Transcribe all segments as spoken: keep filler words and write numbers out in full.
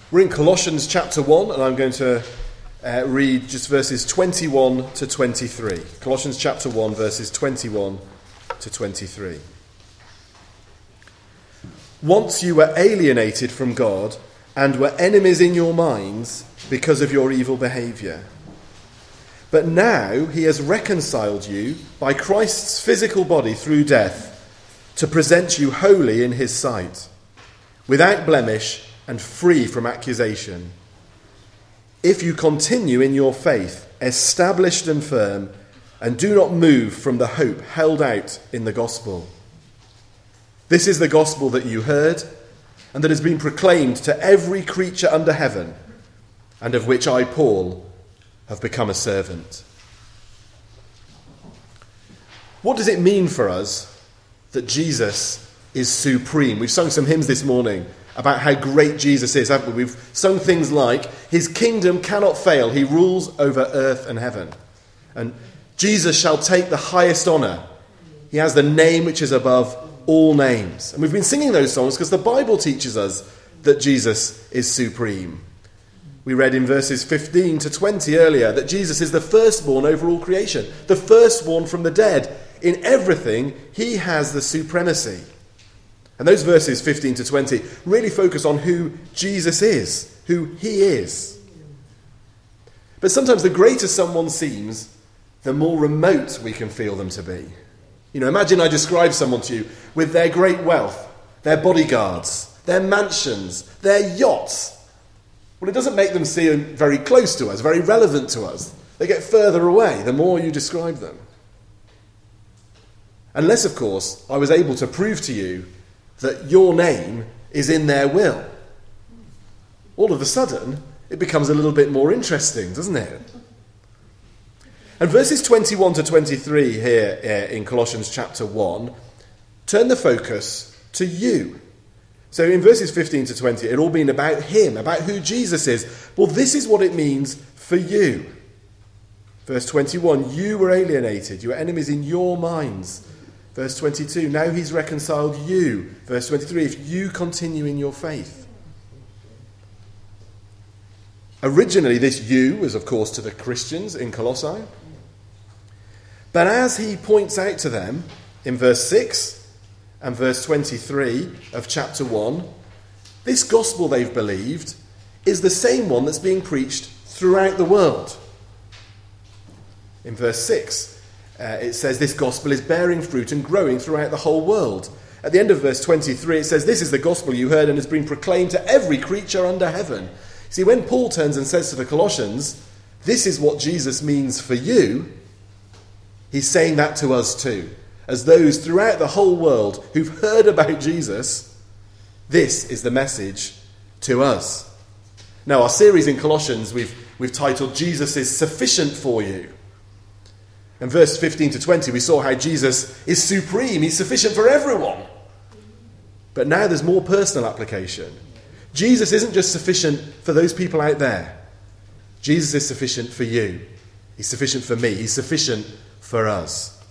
We're in Colossians chapter one, and I'm going to uh, read just verses twenty-one to twenty-three. Colossians chapter one, verses twenty-one to twenty-three. Once you were alienated from God and were enemies in your minds because of your evil behaviour. But now he has reconciled you by Christ's physical body through death to present you holy in his sight, without blemish and free from accusation. If you continue in your faith, established and firm, and do not move from the hope held out in the gospel. This is the gospel that you heard, and that has been proclaimed to every creature under heaven, and of which I, Paul, have become a servant. What does it mean for us that Jesus is supreme? We've sung some hymns this morning about how great Jesus is, haven't we? We've sung things like, his kingdom cannot fail, he rules over earth and heaven. And Jesus shall take the highest honour. He has the name which is above all names. And we've been singing those songs because the Bible teaches us that Jesus is supreme. We read in verses fifteen to twenty earlier that Jesus is the firstborn over all creation, the firstborn from the dead. In everything, he has the supremacy. And those verses fifteen to twenty really focus on who Jesus is, who he is. But sometimes the greater someone seems, the more remote we can feel them to be. You know, imagine I describe someone to you with their great wealth, their bodyguards, their mansions, their yachts. Well, it doesn't make them seem very close to us, very relevant to us. They get further away the more you describe them. Unless, of course, I was able to prove to you that your name is in their will. All of a sudden, it becomes a little bit more interesting, doesn't it? And verses twenty-one to twenty-three here uh, in Colossians chapter one turn the focus to you. So in verses fifteen to twenty, it all been about him, about who Jesus is. Well, this is what it means for you. Verse twenty-one, you were alienated, you were enemies in your minds. Verse twenty-two, now he's reconciled you. Verse twenty-three, if you continue in your faith. Originally, this you was, of course, to the Christians in Colossae. But as he points out to them in verse six and verse twenty-three of chapter one, this gospel they've believed is the same one that's being preached throughout the world. In verse six, uh, it says this gospel is bearing fruit and growing throughout the whole world. At the end of verse twenty-three, it says this is the gospel you heard and has been proclaimed to every creature under heaven. See, when Paul turns and says to the Colossians, this is what Jesus means for you, he's saying that to us too. As those throughout the whole world who've heard about Jesus, this is the message to us. Now, our series in Colossians, we've, we've titled, Jesus is sufficient for you. In verse fifteen to twenty, we saw how Jesus is supreme. He's sufficient for everyone. But now there's more personal application. Jesus isn't just sufficient for those people out there. Jesus is sufficient for you. He's sufficient for me. He's sufficient for us.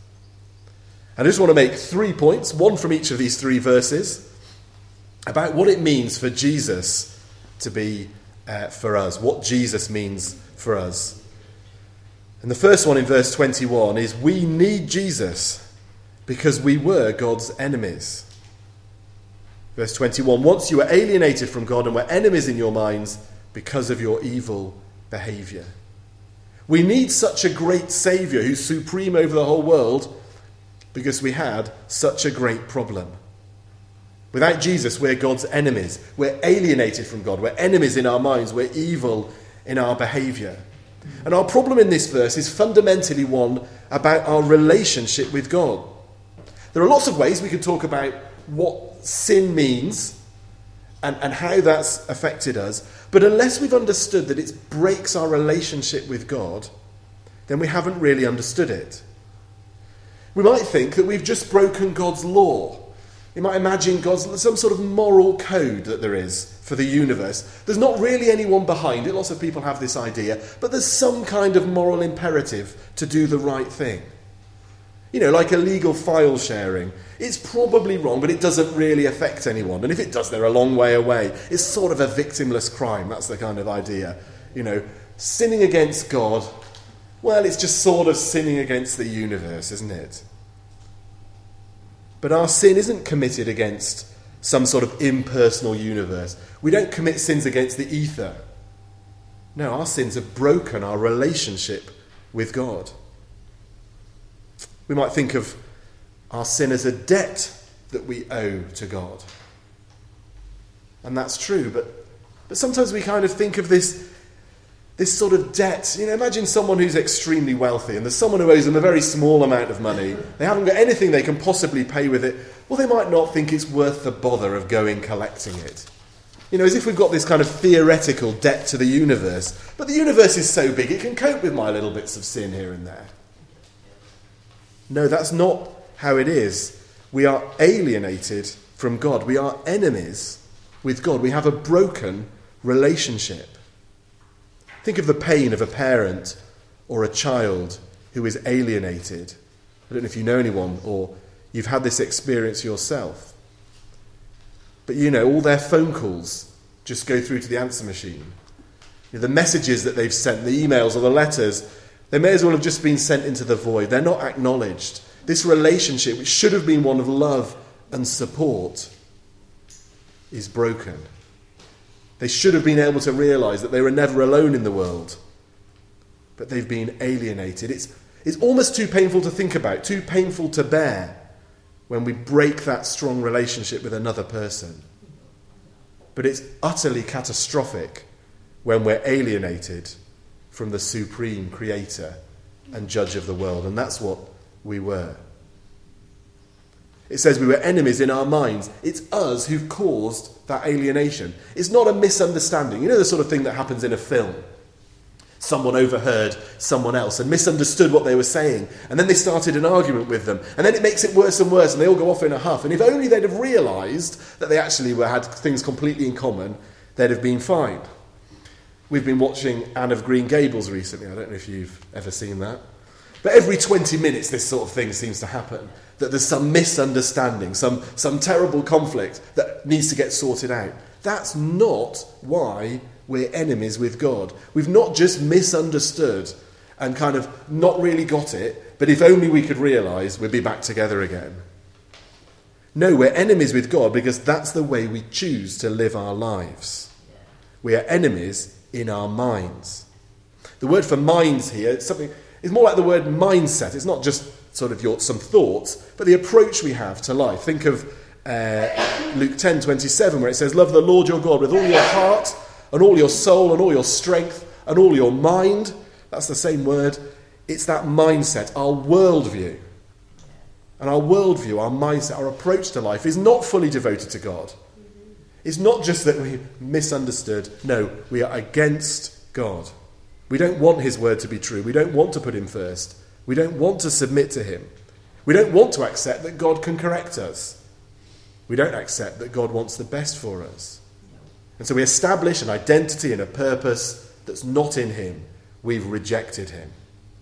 And I just want to make three points, one from each of these three verses, about what it means for Jesus to be uh, for us, what Jesus means for us. And the first one in verse twenty-one is, we need Jesus because we were God's enemies. Verse twenty-one, once you were alienated from God and were enemies in your minds because of your evil behaviour. We need such a great Saviour who's supreme over the whole world because we had such a great problem. Without Jesus, we're God's enemies. We're alienated from God. We're enemies in our minds. We're evil in our behaviour. And our problem in this verse is fundamentally one about our relationship with God. There are lots of ways we could talk about what sin means and, and how that's affected us. But unless we've understood that it breaks our relationship with God, then we haven't really understood it. We might think that we've just broken God's law. You might imagine God's some sort of moral code that there is for the universe. There's not really anyone behind it. Lots of people have this idea. But there's some kind of moral imperative to do the right thing. You know, like illegal file sharing. It's probably wrong, but it doesn't really affect anyone. And if it does, they're a long way away. It's sort of a victimless crime. That's the kind of idea. You know, sinning against God, well, it's just sort of sinning against the universe, isn't it? But our sin isn't committed against some sort of impersonal universe. We don't commit sins against the ether. No, our sins have broken our relationship with God. We might think of our sin as a debt that we owe to God. And that's true, but, but sometimes we kind of think of this, this sort of debt. You know, imagine someone who's extremely wealthy and there's someone who owes them a very small amount of money. They haven't got anything they can possibly pay with it. Well, they might not think it's worth the bother of going collecting it. You know, as if we've got this kind of theoretical debt to the universe. But the universe is so big, it can cope with my little bits of sin here and there. No, that's not how it is. We are alienated from God. We are enemies with God. We have a broken relationship. Think of the pain of a parent or a child who is alienated. I don't know if you know anyone or you've had this experience yourself. But you know, all their phone calls just go through to the answer machine. You know, the messages that they've sent, the emails or the letters, they may as well have just been sent into the void. They're not acknowledged. This relationship, which should have been one of love and support, is broken. They should have been able to realise that they were never alone in the world. But they've been alienated. It's, it's almost too painful to think about, too painful to bear when we break that strong relationship with another person. But it's utterly catastrophic when we're alienated from the supreme creator and judge of the world. And that's what we were. It says we were enemies in our minds. It's us who've caused that alienation. It's not a misunderstanding. You know the sort of thing that happens in a film. Someone overheard someone else and misunderstood what they were saying. And then they started an argument with them. And then it makes it worse and worse and they all go off in a huff. And if only they'd have realised that they actually were, had things completely in common, they'd have been fine. We've been watching Anne of Green Gables recently. I don't know if you've ever seen that. But every twenty minutes this sort of thing seems to happen. That there's some misunderstanding, some, some terrible conflict that needs to get sorted out. That's not why we're enemies with God. We've not just misunderstood and kind of not really got it, but if only we could realise we'd be back together again. No, we're enemies with God because that's the way we choose to live our lives. We are enemies in our minds. The word for minds here, it's something, it's more like the word mindset. It's not just sort of your some thoughts, but the approach we have to life. Think of uh, Luke ten twenty-seven, where it says, "Love the Lord your God with all your heart and all your soul and all your strength and all your mind." That's the same word. It's that mindset, our worldview. And our worldview, our mindset, our approach to life is not fully devoted to God. It's not just that we misunderstood. No, we are against God. We don't want his word to be true. We don't want to put him first. We don't want to submit to him. We don't want to accept that God can correct us. We don't accept that God wants the best for us. And so we establish an identity and a purpose that's not in him. We've rejected him.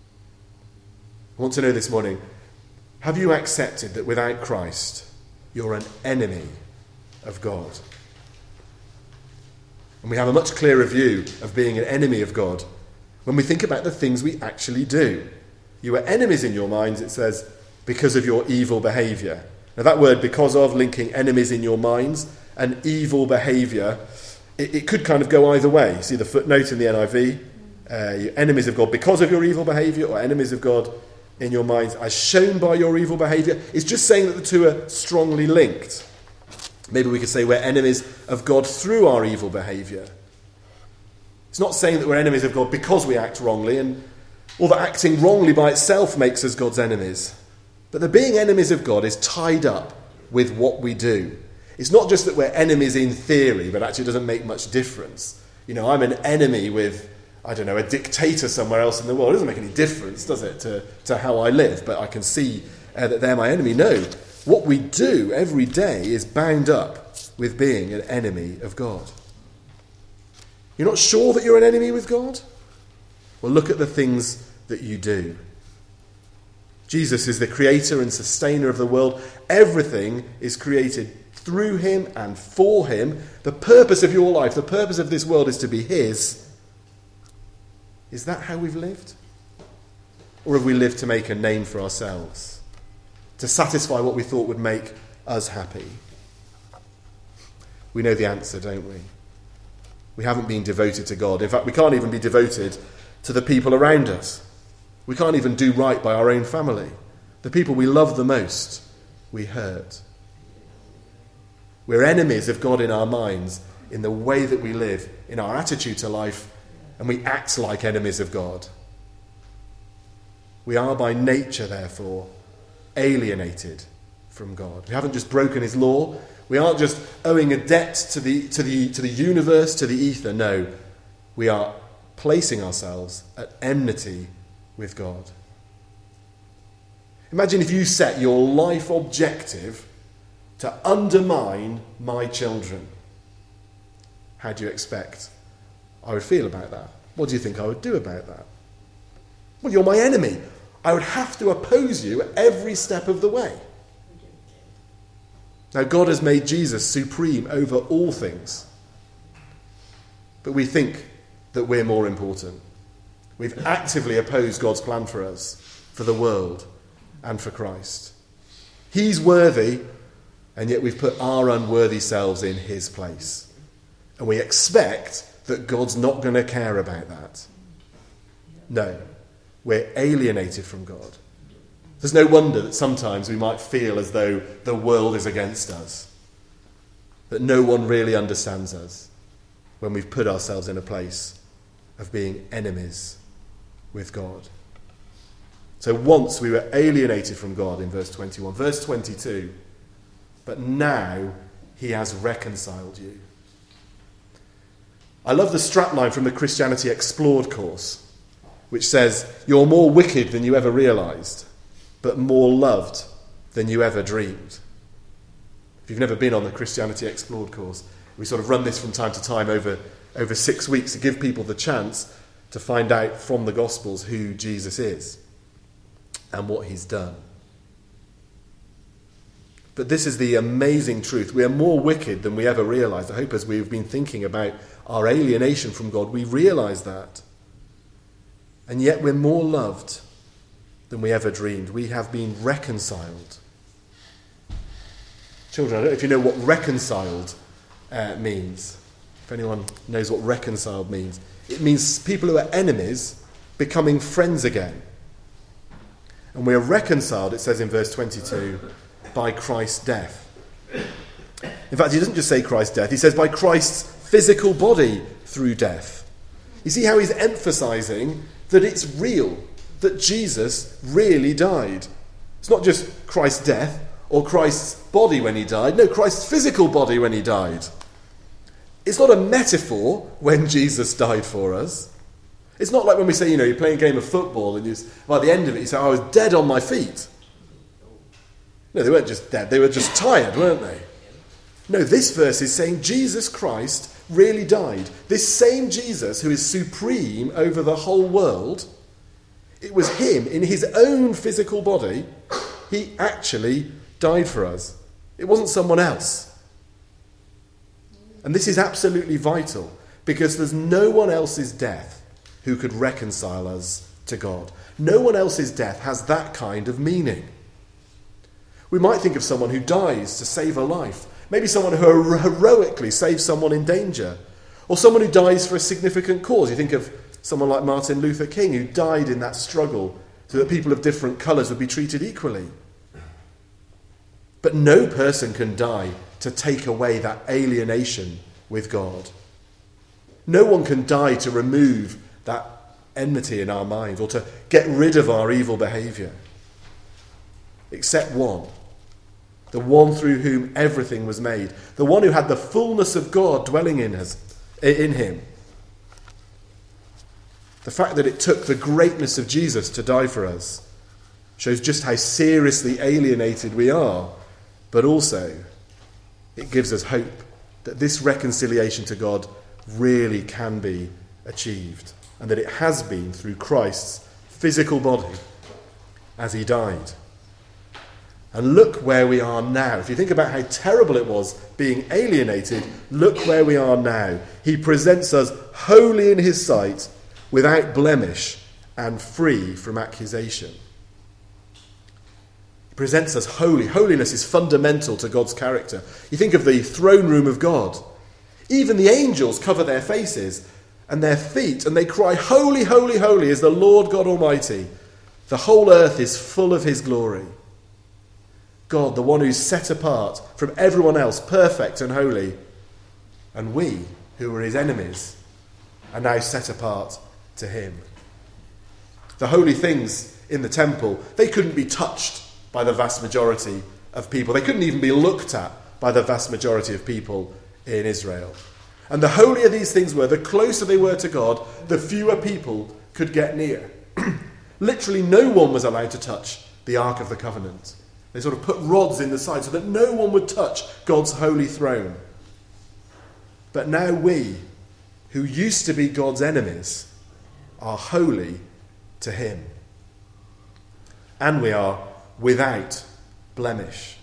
I want to know this morning, have you accepted that without Christ, you're an enemy of God? And we have a much clearer view of being an enemy of God when we think about the things we actually do. You are enemies in your minds, it says, because of your evil behaviour. Now that word, because of, linking enemies in your minds and evil behaviour, it, it could kind of go either way. You see the footnote in the N I V, uh, you're enemies of God because of your evil behaviour, or enemies of God in your minds as shown by your evil behaviour. It's just saying that the two are strongly linked. Maybe we could say we're enemies of God through our evil behaviour. It's not saying that we're enemies of God because we act wrongly, and or that acting wrongly by itself makes us God's enemies. But the being enemies of God is tied up with what we do. It's not just that we're enemies in theory, but actually it doesn't make much difference. You know, I'm an enemy with, I don't know, a dictator somewhere else in the world. It doesn't make any difference, does it, to, to how I live? But I can see uh, that they're my enemy. No, what we do every day is bound up with being an enemy of God. You're not sure that you're an enemy with God? Well, look at the things that you do. Jesus is the creator and sustainer of the world. Everything is created through him and for him. The purpose of your life, the purpose of this world is to be his. Is that how we've lived? Or have we lived to make a name for ourselves? To satisfy what we thought would make us happy? We know the answer, don't we? We haven't been devoted to God. In fact, we can't even be devoted to the people around us. We can't even do right by our own family. The people we love the most, we hurt. We're enemies of God in our minds, in the way that we live, in our attitude to life, and we act like enemies of God. We are by nature, therefore, alienated from God. We haven't just broken his law. We aren't just owing a debt to the, to the, to the universe, to the ether. No, we are placing ourselves at enmity with God. Imagine if you set your life objective to undermine my children. How do you expect I would feel about that? What do you think I would do about that? Well, you're my enemy. I would have to oppose you at every step of the way. Now, God has made Jesus supreme over all things. But we think that we're more important. We've actively opposed God's plan for us, for the world, and for Christ. He's worthy, and yet we've put our unworthy selves in his place. And we expect that God's not going to care about that. No, we're alienated from God. There's no wonder that sometimes we might feel as though the world is against us, that no one really understands us when we've put ourselves in a place of being enemies with God. So once we were alienated from God in verse twenty-one. Verse twenty-two, but now he has reconciled you. I love the strapline from the Christianity Explored course, which says, you're more wicked than you ever realised, but more loved than you ever dreamed. If you've never been on the Christianity Explored course, we sort of run this from time to time over, over six weeks to give people the chance to find out from the Gospels who Jesus is and what he's done. But this is the amazing truth. We are more wicked than we ever realised. I hope as we've been thinking about our alienation from God, we realise that. And yet we're more loved than we ever dreamed. We have been reconciled. Children, I don't know if you know what reconciled uh, means. If anyone knows what reconciled means. It means people who are enemies becoming friends again. And we are reconciled, it says in verse twenty-two, by Christ's death. In fact, he doesn't just say Christ's death, he says by Christ's physical body through death. You see how he's emphasising that it's real, that Jesus really died. It's not just Christ's death or Christ's body when he died. No, Christ's physical body when he died. It's not a metaphor when Jesus died for us. It's not like when we say, you know, you're playing a game of football and you, by the end of it you say, I was dead on my feet. No, they weren't just dead. They were just tired, weren't they? No, this verse is saying Jesus Christ really died. This same Jesus who is supreme over the whole world, it was him in his own physical body. He actually died for us. It wasn't someone else. And this is absolutely vital because there's no one else's death who could reconcile us to God. No one else's death has that kind of meaning. We might think of someone who dies to save a life. Maybe someone who heroically saves someone in danger. Or someone who dies for a significant cause. You think of someone like Martin Luther King who died in that struggle so that people of different colours would be treated equally. But no person can die to take away that alienation with God. No one can die to remove that enmity in our minds or to get rid of our evil behaviour. Except one. The one through whom everything was made. The one who had the fullness of God dwelling in us, in him. The fact that it took the greatness of Jesus to die for us shows just how seriously alienated we are, but also it gives us hope that this reconciliation to God really can be achieved, and that it has been through Christ's physical body as he died. And look where we are now. If you think about how terrible it was being alienated, look where we are now. He presents us holy in his sight, without blemish and free from accusation. He presents us holy. Holiness is fundamental to God's character. You think of the throne room of God. Even the angels cover their faces and their feet, and they cry, "Holy, holy, holy is the Lord God Almighty. The whole earth is full of his glory." God, the one who's set apart from everyone else, perfect and holy. And we, who were his enemies, are now set apart to him. The holy things in the temple, they couldn't be touched by the vast majority of people. They couldn't even be looked at by the vast majority of people in Israel. And the holier these things were, the closer they were to God, the fewer people could get near. Literally no one was allowed to touch the Ark of the Covenant. They sort of put rods in the side so that no one would touch God's holy throne. But now we, who used to be God's enemies, are holy to him. And we are without blemish.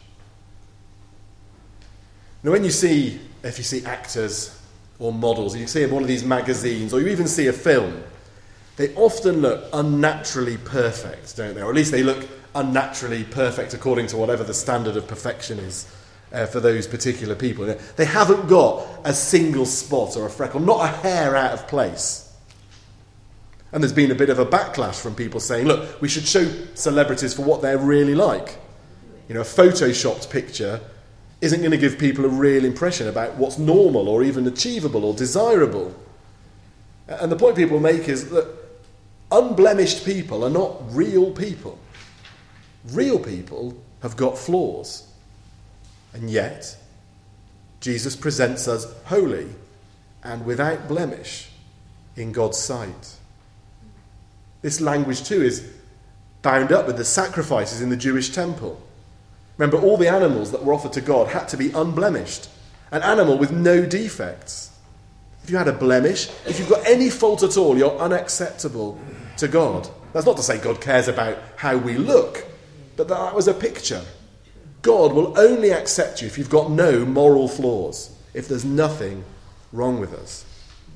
Now when you see, if you see actors or models, you see in one of these magazines, or you even see a film, they often look unnaturally perfect, don't they? Or at least they look unnaturally perfect according to whatever the standard of perfection is uh, for those particular people. They haven't got a single spot or a freckle, not a hair out of place. And there's been a bit of a backlash from people saying, look, we should show celebrities for what they're really like. You know, a photoshopped picture isn't going to give people a real impression about what's normal or even achievable or desirable. And the point people make is that unblemished people are not real people. Real people have got flaws. And yet, Jesus presents us holy and without blemish in God's sight. This language too is bound up with the sacrifices in the Jewish temple. Remember, all the animals that were offered to God had to be unblemished. An animal with no defects. If you had a blemish, if you've got any fault at all, you're unacceptable to God. That's not to say God cares about how we look, but that was a picture. God will only accept you if you've got no moral flaws, if there's nothing wrong with us.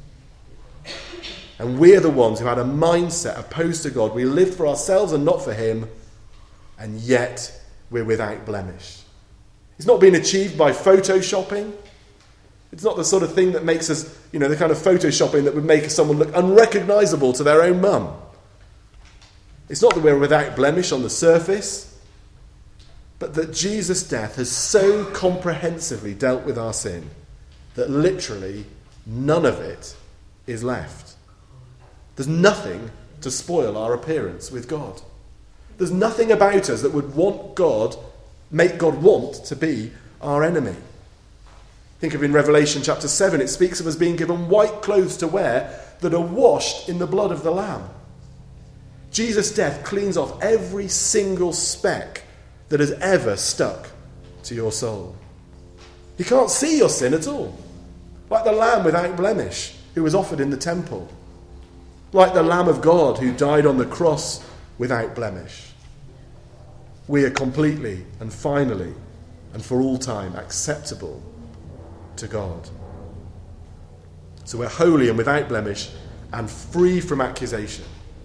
And we're the ones who had a mindset opposed to God. We lived for ourselves and not for him, and yet we're without blemish. It's not been achieved by photoshopping. It's not the sort of thing that makes us, you know, the kind of photoshopping that would make someone look unrecognisable to their own mum. It's not that we're without blemish on the surface, but that Jesus' death has so comprehensively dealt with our sin that literally none of it is left. There's nothing to spoil our appearance with God. There's nothing about us that would want God, make God want to be our enemy. Think of in Revelation chapter seven, it speaks of us being given white clothes to wear that are washed in the blood of the Lamb. Jesus' death cleans off every single speck that has ever stuck to your soul. You can't see your sin at all. Like the Lamb without blemish who was offered in the temple. Like the Lamb of God who died on the cross without blemish. We are completely and finally and for all time acceptable to God. So we're holy and without blemish and free from accusation.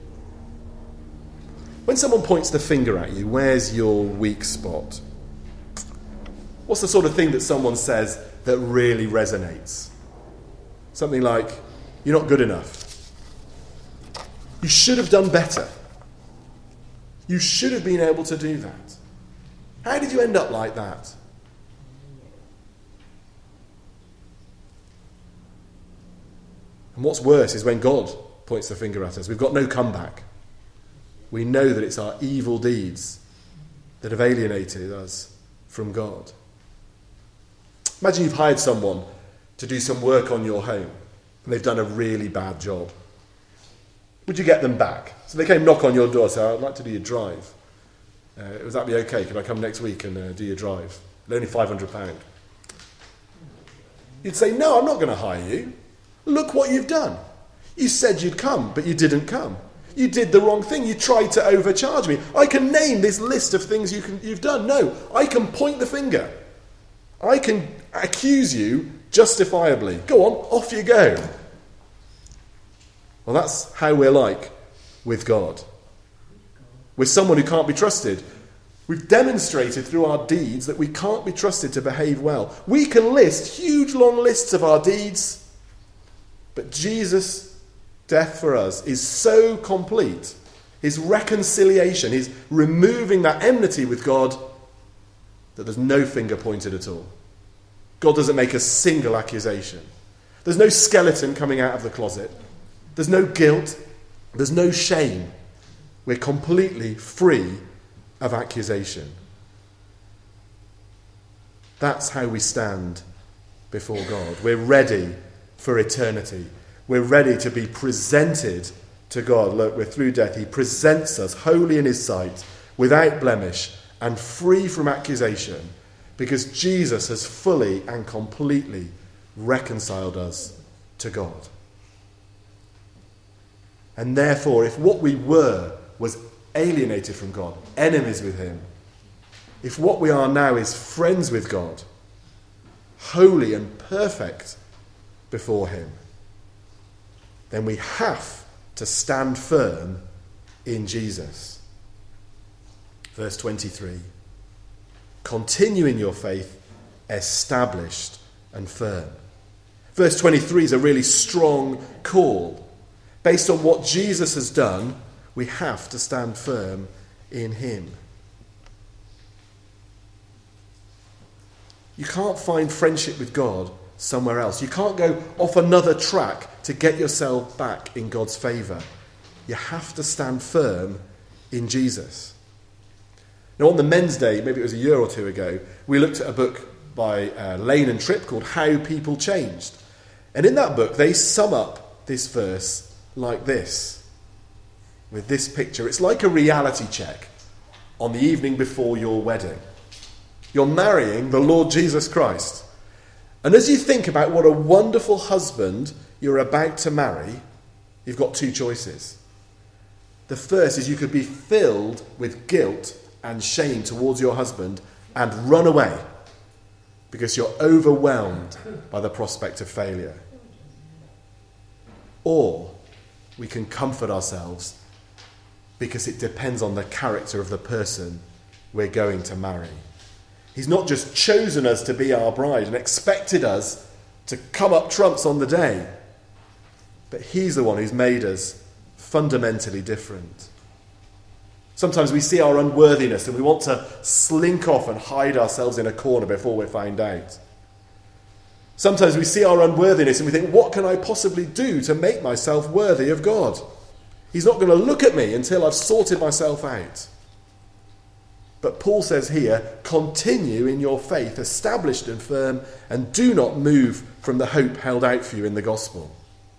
When someone points the finger at you, where's your weak spot? What's the sort of thing that someone says that really resonates? Something like, you're not good enough. You should have done better. You should have been able to do that. How did you end up like that? And what's worse is when God points the finger at us. We've got no comeback. We know that it's our evil deeds that have alienated us from God. Imagine you've hired someone to do some work on your home and they've done a really bad job. Would you get them back? So they came knock on your door and say, I'd like to do your drive. Uh, would that be okay? Can I come next week and uh, do your drive? It's only five hundred pounds. You'd say, no, I'm not going to hire you. Look what you've done. You said you'd come, but you didn't come. you did the wrong thing. You tried to overcharge me. I can name this list of things you can, you've done. No, I can point the finger. I can accuse you justifiably. Go on, off you go. Well, that's how we're like with God. We're someone who can't be trusted. We've demonstrated through our deeds that we can't be trusted to behave well. We can list huge long lists of our deeds, but Jesus' death for us is so complete, his reconciliation, his removing that enmity with God, that there's no finger pointed at all. God doesn't make a single accusation. There's no skeleton coming out of the closet. There's no guilt. There's no shame. We're completely free of accusation. That's how we stand before God. We're ready for eternity. We're ready to be presented to God. Look, we're through death. He presents us holy in his sight, without blemish, and free from accusation, because Jesus has fully and completely reconciled us to God. And therefore, if what we were was alienated from God, enemies with him, if what we are now is friends with God, holy and perfect before him, then we have to stand firm in Jesus. Verse twenty-three. Continue in your faith, established and firm. Verse twenty-three is a really strong call. Based on what Jesus has done, we have to stand firm in him. You can't find friendship with God somewhere else. You can't go off another track to get yourself back in God's favour. You have to stand firm in Jesus. Now, on the Men's Day, maybe it was a year or two ago, we looked at a book by uh, Lane and Tripp called How People Changed. And in that book, they sum up this verse like this, with this picture. It's like a reality check on the evening before your wedding. You're marrying the Lord Jesus Christ. And as you think about what a wonderful husband you're about to marry, you've got two choices. The first is you could be filled with guilt and shame towards your husband and run away because you're overwhelmed by the prospect of failure. Or we can comfort ourselves because it depends on the character of the person we're going to marry. He's not just chosen us to be our bride and expected us to come up trumps on the day, but he's the one who's made us fundamentally different. Sometimes we see our unworthiness and we want to slink off and hide ourselves in a corner before we're found out. Sometimes we see our unworthiness and we think, what can I possibly do to make myself worthy of God? He's not going to look at me until I've sorted myself out. But Paul says here, continue in your faith, established and firm, and do not move from the hope held out for you in the gospel.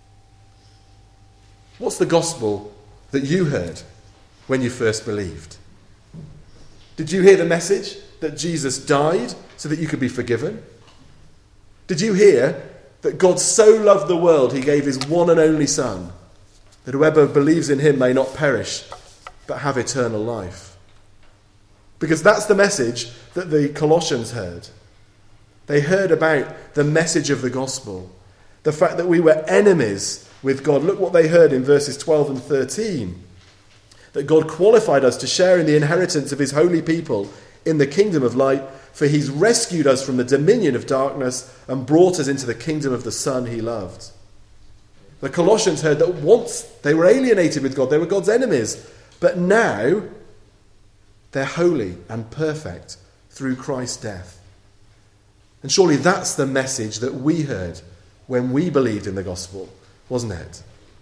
What's the gospel that you heard when you first believed? Did you hear the message that Jesus died so that you could be forgiven? Did you hear that God so loved the world he gave his one and only Son, that whoever believes in him may not perish but have eternal life? Because that's the message that the Colossians heard. They heard about the message of the gospel, the fact that we were enemies with God. Look what they heard in verses twelve and thirteen. That God qualified us to share in the inheritance of his holy people in the kingdom of light, for he's rescued us from the dominion of darkness and brought us into the kingdom of the Son he loved. The Colossians heard that once they were alienated with God, they were God's enemies, but now they're holy and perfect through Christ's death. And surely that's the message that we heard when we believed in the gospel, wasn't it?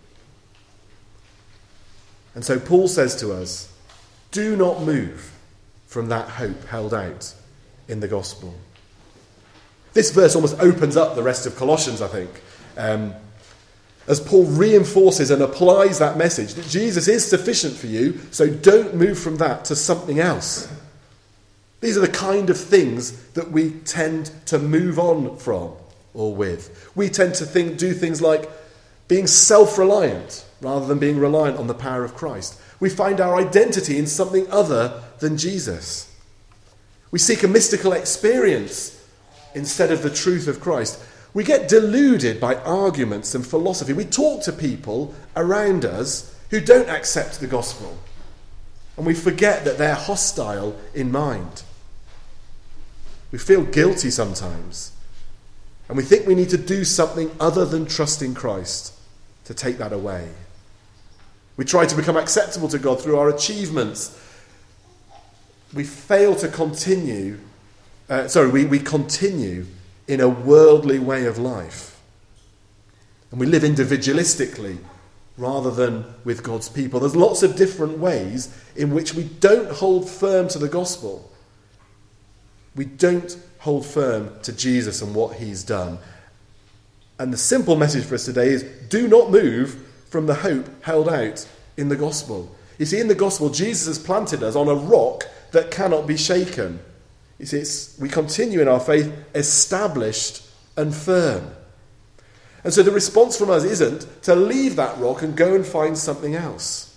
And so Paul says to us, do not move from that hope held out in the gospel. This verse almost opens up the rest of Colossians, I think, um, as Paul reinforces and applies that message that Jesus is sufficient for you, so don't move from that to something else. These are the kind of things that we tend to move on from or with. We tend to think, do things like being self-reliant rather than being reliant on the power of Christ. We find our identity in something other than Jesus. We seek a mystical experience instead of the truth of Christ. We get deluded by arguments and philosophy. We talk to people around us who don't accept the gospel, and we forget that they're hostile in mind. We feel guilty sometimes, and we think we need to do something other than trust in Christ to take that away. We try to become acceptable to God through our achievements. We fail to continue, uh, sorry, we, we continue in a worldly way of life. And we live individualistically rather than with God's people. There's lots of different ways in which we don't hold firm to the gospel. We don't hold firm to Jesus and what he's done. And the simple message for us today is, do not move from the hope held out in the gospel. You see, in the gospel, Jesus has planted us on a rock that cannot be shaken. You see, it's, we continue in our faith established and firm. And so the response from us isn't to leave that rock and go and find something else.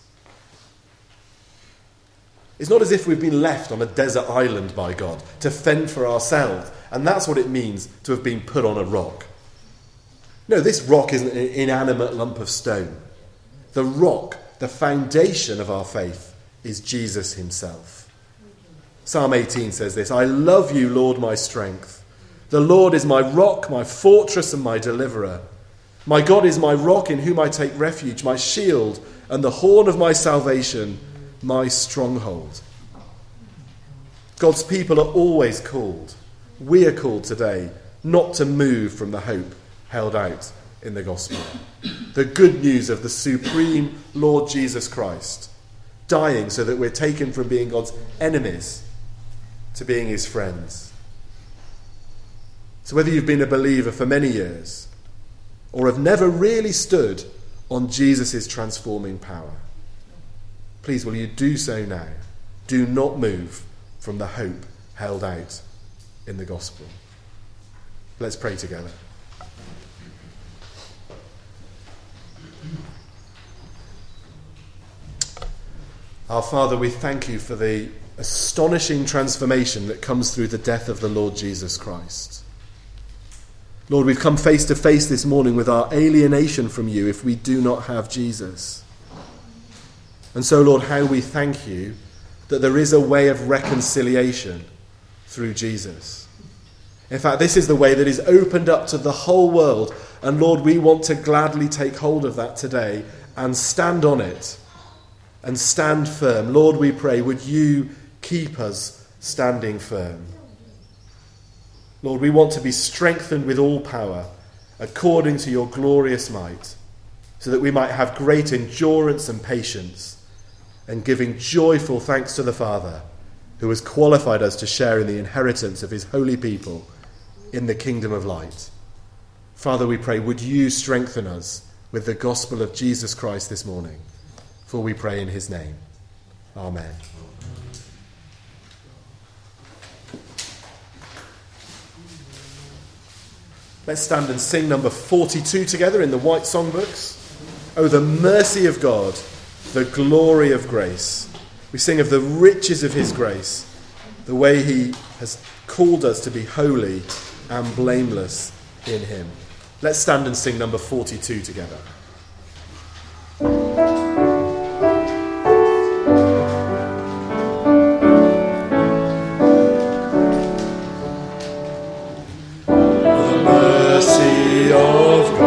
It's not as if we've been left on a desert island by God to fend for ourselves. And that's what it means to have been put on a rock. No, this rock isn't an inanimate lump of stone. The rock, the foundation of our faith, is Jesus himself. Psalm eighteen says this, I love you, Lord, my strength. The Lord is my rock, my fortress and my deliverer. My God is my rock in whom I take refuge, my shield and the horn of my salvation, my stronghold. God's people are always called. We are called today not to move from the hope held out in the gospel. The good news of the supreme Lord Jesus Christ, dying so that we're taken from being God's enemies to being his friends. So whether you've been a believer for many years or have never really stood on Jesus' transforming power, please will you do so now. Do not move from the hope held out in the gospel. Let's pray together. Our Father, we thank you for the astonishing transformation that comes through the death of the Lord Jesus Christ. Lord, we've come face to face this morning with our alienation from you if we do not have Jesus. And so, Lord, how we thank you that there is a way of reconciliation through Jesus. In fact, this is the way that is opened up to the whole world. And Lord, we want to gladly take hold of that today and stand on it and stand firm. Lord, we pray, would you keep us standing firm? Lord, we want to be strengthened with all power according to your glorious might, so that we might have great endurance and patience, and giving joyful thanks to the Father, who has qualified us to share in the inheritance of his holy people in the kingdom of light. Father, we pray, would you strengthen us with the gospel of Jesus Christ this morning? For we pray in his name. Amen. Let's stand and sing number forty-two together in the white songbooks. Oh, the mercy of God, the glory of grace. We sing of the riches of his grace, the way he has called us to be holy and blameless in him. Let's stand and sing number forty-two together. The mercy of God.